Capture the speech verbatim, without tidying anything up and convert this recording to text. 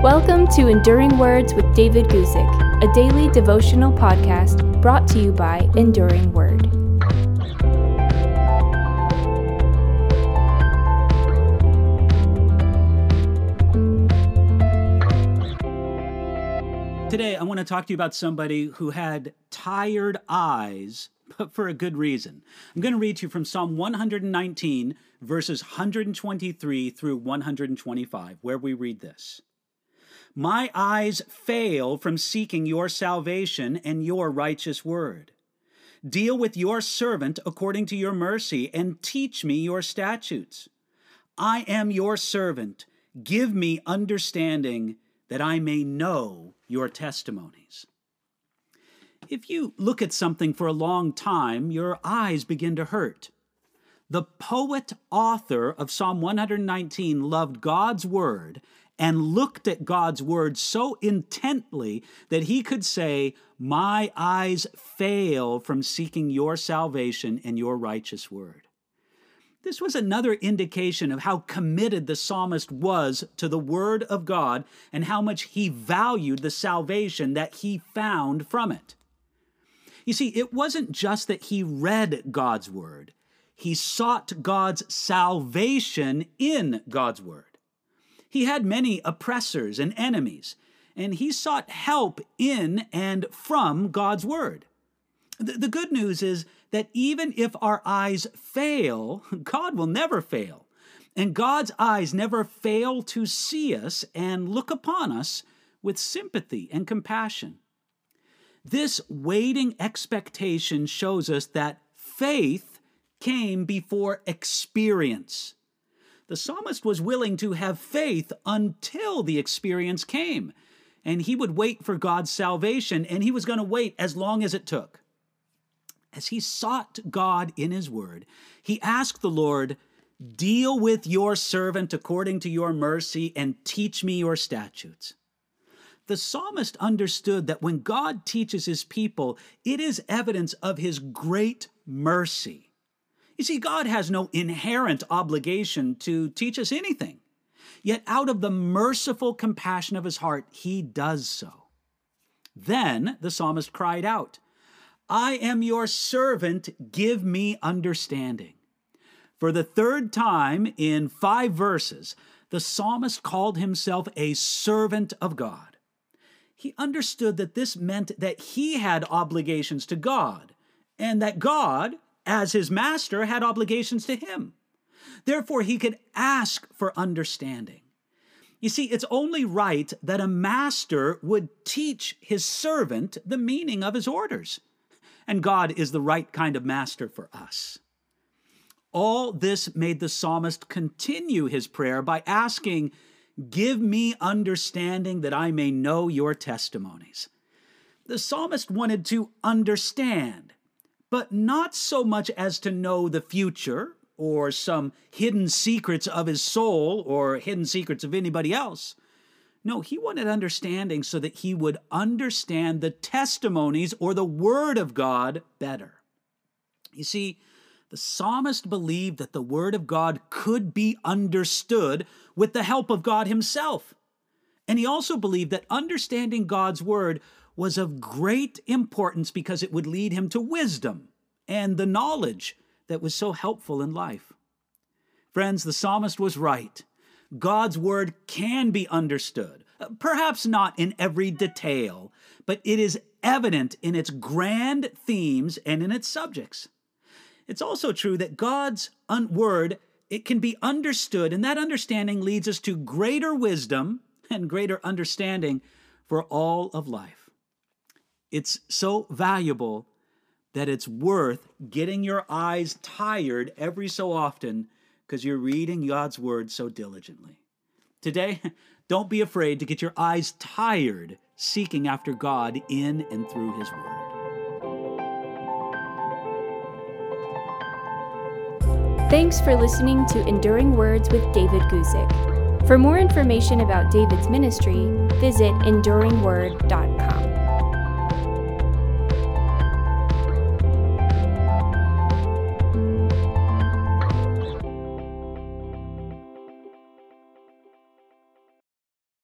Welcome to Enduring Words with David Guzik, a daily devotional podcast brought to you by Enduring Word. Today, I want to talk to you about somebody who had tired eyes, but for a good reason. I'm going to read to you from Psalm one nineteen, verses one twenty-three through one twenty-five, where we read this. My eyes fail from seeking your salvation and your righteous word. Deal with your servant according to your mercy and teach me your statutes. I am your servant. Give me understanding that I may know your testimonies. If you look at something for a long time, your eyes begin to hurt. The poet-author of Psalm one nineteen loved God's word and looked at God's word so intently that he could say, my eyes fail from seeking your salvation and your righteous word. This was another indication of how committed the psalmist was to the word of God and how much he valued the salvation that he found from it. You see, it wasn't just that he read God's word. He sought God's salvation in God's word. He had many oppressors and enemies, and he sought help in and from God's word. The, the good news is that even if our eyes fail, God will never fail. And God's eyes never fail to see us and look upon us with sympathy and compassion. This waiting expectation shows us that faith came before experience. The psalmist was willing to have faith until the experience came, and he would wait for God's salvation, and he was going to wait as long as it took. As he sought God in his word, he asked the Lord, deal with your servant according to your mercy and teach me your statutes. The psalmist understood that when God teaches his people, it is evidence of his great mercy. You see, God has no inherent obligation to teach us anything. Yet out of the merciful compassion of his heart, he does so. Then the psalmist cried out, I am your servant, give me understanding. For the third time in five verses, the psalmist called himself a servant of God. He understood that this meant that he had obligations to God, and that God, as his master, had obligations to him. Therefore, he could ask for understanding. You see, it's only right that a master would teach his servant the meaning of his orders. And God is the right kind of master for us. All this made the psalmist continue his prayer by asking, give me understanding that I may know your testimonies. The psalmist wanted to understand, but not so much as to know the future or some hidden secrets of his soul or hidden secrets of anybody else. No, he wanted understanding so that he would understand the testimonies or the word of God better. You see, the psalmist believed that the word of God could be understood with the help of God himself. And he also believed that understanding God's word was of great importance because it would lead him to wisdom and the knowledge that was so helpful in life. Friends, the psalmist was right. God's word can be understood, perhaps not in every detail, but it is evident in its grand themes and in its subjects. It's also true that God's un- word, it can be understood, and that understanding leads us to greater wisdom and greater understanding for all of life. It's so valuable that it's worth getting your eyes tired every so often because you're reading God's word so diligently. Today, don't be afraid to get your eyes tired seeking after God in and through his word. Thanks for listening to Enduring Words with David Guzik. For more information about David's ministry, visit enduring word dot com.